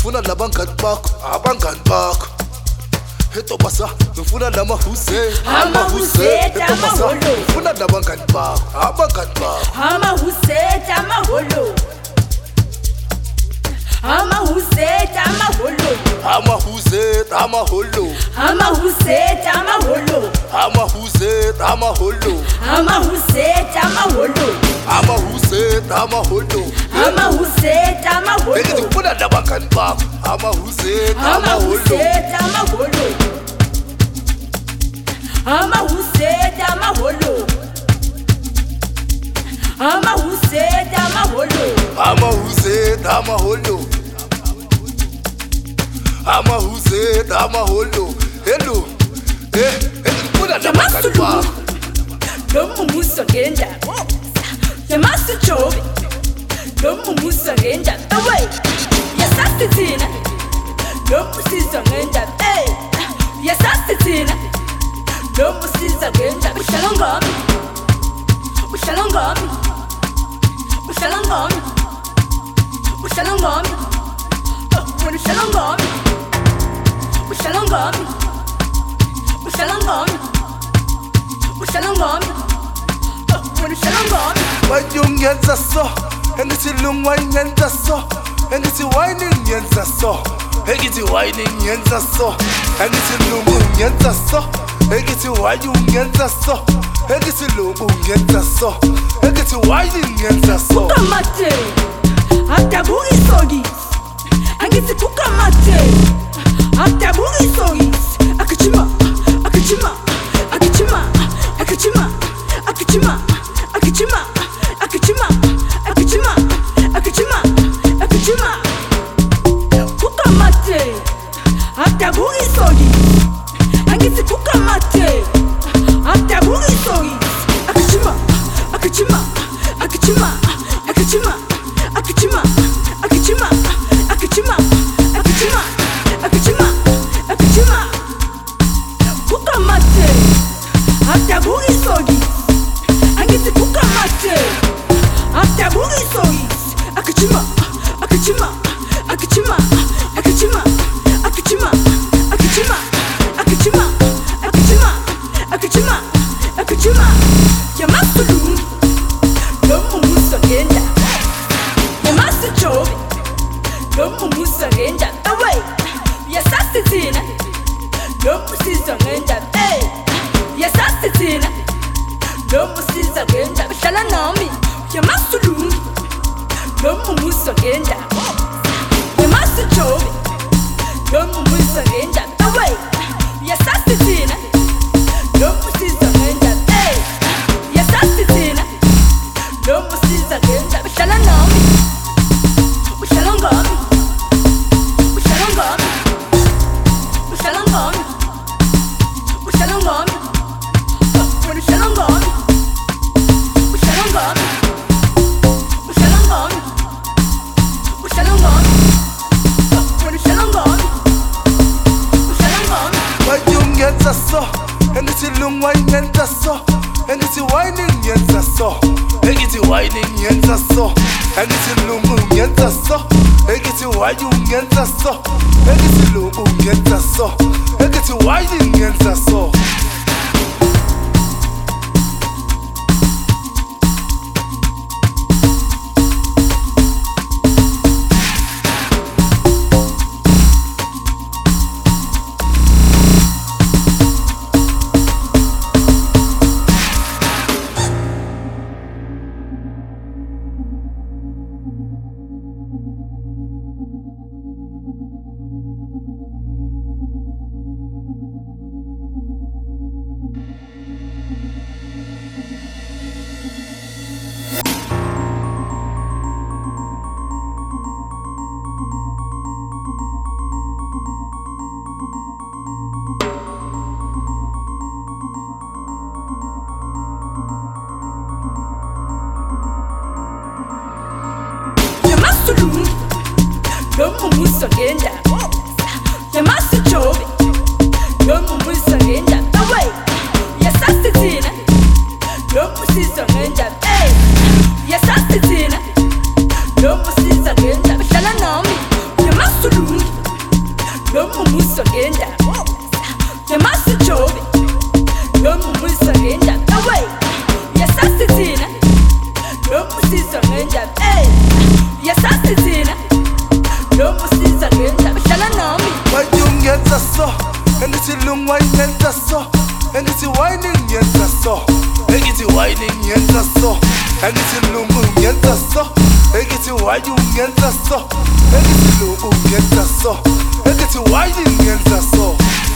ngifuna labangani bakho abangani bakho etobasa ngifuna namahuse amaholo ngifuna labangani bakho abangani bakho amahuse amaholo amahuse amaholo amahuse amaholo amahuse amaholo amahuse amaholo amahuse amaholo amahuse amaholo amahuse amaholo ngifuna labangani bakho amahuse amaholo amahuse amaholo amahuse amaholo amahuse amaholo amahuse amaholo hello ngifuna labangani bakho Lomumuso ngenda Yamasichobi Lomumuso ngenda away Yasasithina Lomusizo ngenda hey Yasasithina Lomusizo ngenda Ushalongami Ushalongami Ushalongami Ushalongami Ushalongami Ushalongami Ushalongami Ushalongami Ushalongami Wayungenza so engithi lungu wayenza so engithi wine ngiyenza so engithi wine ngiyenza so engithi lungu ngiyenza so engithi wayungenza so engithi lungu ngiyenza so engithi wine ngiyenza so kukamate atabugisogi angithi kukamate atabugisogi akachima akachima akachima akachima akachima akachima akachima akachima akachima akachima kukamate atabugisogi angithi kukamate atabugisogi akachima akachima akachima akachima akachima akachima akachima akachima akachima akachima kukamate atabugisogi angithi kukamate atabugisogi akachima akachima akachima akachima akachima akachima akachima akachima akachima akachima yamasulu lomumuso ngenda yamasichobi lomumuso ngenda away yasasithina lomusizo ngenda hey yasasithina lomusizo ngenda uhlala nami yamasulu lomumuso ngenda yamasichobi lomumuso ngenda away yasasithina lomusizo ngenda hey yasasithina lomusizo ngenda uhlala nami ushalongami ushalongami ushalongami ushalongami ushalongami ushalongami ushalongami ushalongami ushalongami ushalongami wayungenza so engithi lungu wayenza so engithi wine ngiyenza so engithi wine ngiyenza so engithi lungu ngiyenza so engithi wayungenza so engithi lungu ngiyenza so engithi wine ngiyenza so Lomumuso ngenda yamasichobi Lomumuso ngenda away yasasithina Lomusizo ngenda hey yasasithina Lomusizo ngenda uhlala nami yamasulu engithi wine ngiyenza so, engithi wine ngiyenza so, engithi lungu ngiyenza so, engithi wine ngiyenza so, engithi lungu ngiyenza so, engithi wine ngiyenza so.